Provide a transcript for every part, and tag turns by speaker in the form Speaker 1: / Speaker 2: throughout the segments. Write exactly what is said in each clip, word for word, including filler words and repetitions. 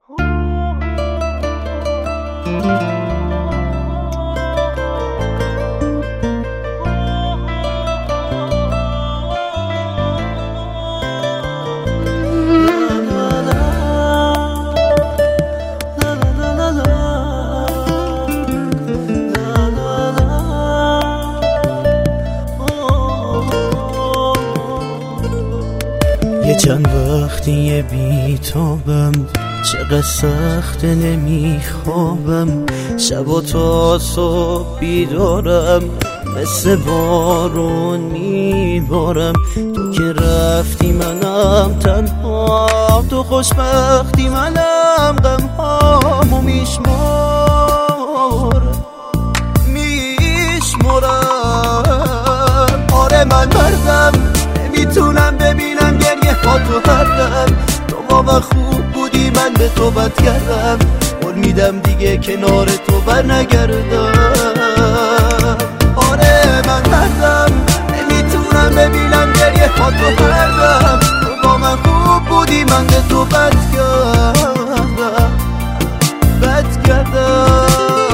Speaker 1: یه چند وقتی بیتابم، چقدر سخت نمیخوابم، شبا تا صبح بیدارم، مثل بارون میبارم. تو که رفتی منم تنها، تو خوشبختی منم غمهامو میشمارم میشمارم. آره من مردم، نمیتونم ببینم گریه ها تو هر دم. تو واقعا خوب بودی، من به تو بد کردم، قول میدم دیگه کنار تو برنگردم. آره من مردم، نمیتونم ببینم گریه ها تو هر دم. تو واقعا خوب بودی، من به تو بد کردم بد کردم.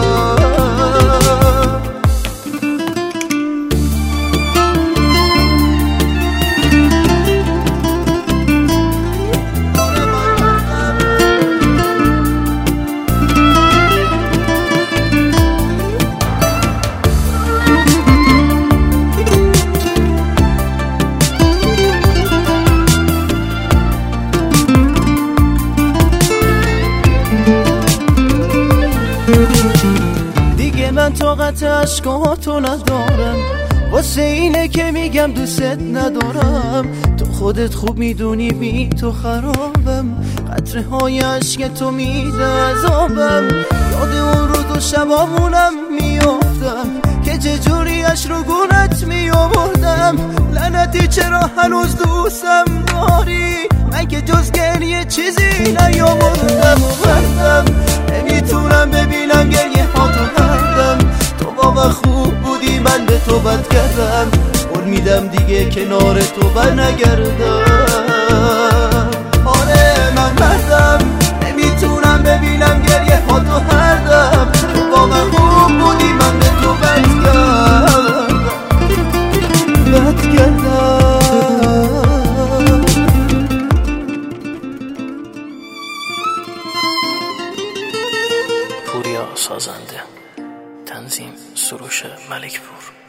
Speaker 1: دیگه من طاقت عشقاتو ندارم، واسه اینه که میگم دوست ندارم. تو خودت خوب میدونی بی تو خرابم، قطره های عشق تو میده عذابم. یاد اون روز و شبامونم میافتم که چجوری اش رو گونت میآوردم. لعنتی چرا هنوز دوستم داری، من که جز گریه چیزی نیاوردم. مردم نمیتونم ببینم گریه ها تو هردم. تو واقعا خوب بودی، من به تو بد کردم، قول میدم دیگه کنار تو برنگردم. آره من مردم، نمیتونم ببینم گریه ها تو هردم. تو واقعا خوب بودی، من به تو بد کردم بد کردم.
Speaker 2: پوریا سازنده، تنظیم سروش ملکپور.